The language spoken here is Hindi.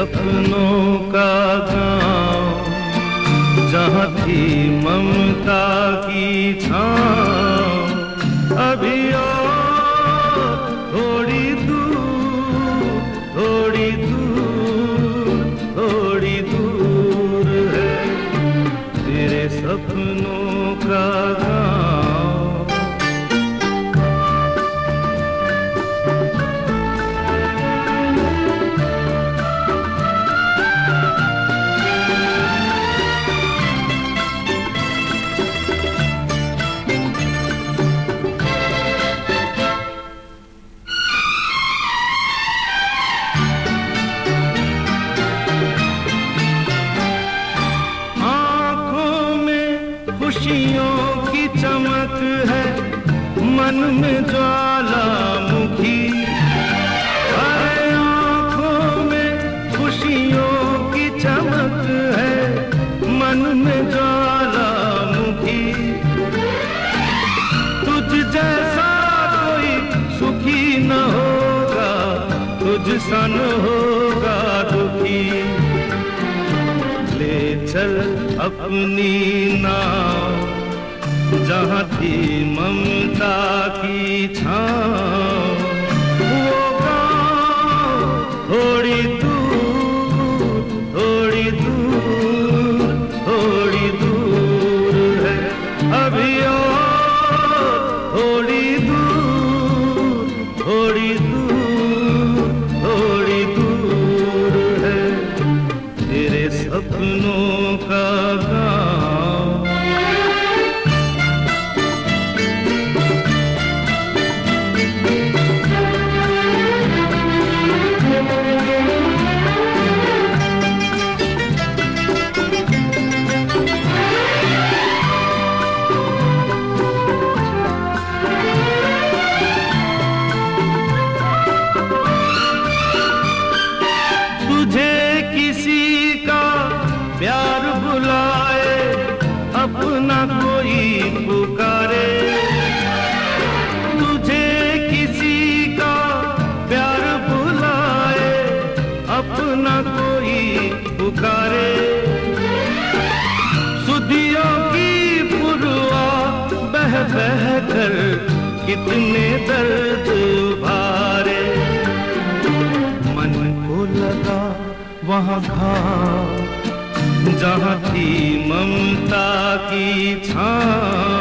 सपनों का गाँव, जहाँ थी ममता की छाँव, अभी और थोड़ी दूर, थोड़ी दूर, थोड़ी दूर है तेरे सपनों का गाँव। खुशियों की चमक है, मन में ज्वालामुखी, अरे आँखों में खुशियों की चमक है, मन में ज्वालामुखी। तुझ जैसा कोई सुखी न होगा, तुझ सा न होगा दुखी। ले चल अपनी नाव, जहाँ थी ममता की छाँव, वो गाँव थोड़ी दूर, थोड़ी दूर, थोड़ी दूर है, अभी और थोड़ी दूर, थोड़ी दूर, थोड़ी दूर है तेरे सपनों का गाँव। तुझे किसी का प्यार बुलाए, अपना कोई पुकारे, तुझे किसी का प्यार बुलाए, अपना कोई पुकारे। सुधियों की पुरवा बह बह कर कितने दर्द भारे, मन को लगा वहाँ घाव, जहाँ थी ममता की छाँव,